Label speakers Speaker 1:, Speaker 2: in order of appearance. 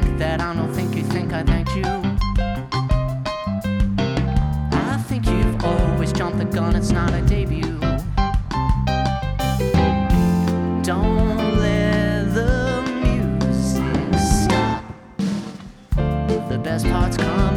Speaker 1: that I don't think you think I thanked you. I think you've always jumped the gun, it's not a debut. Don't let the music stop. The best parts come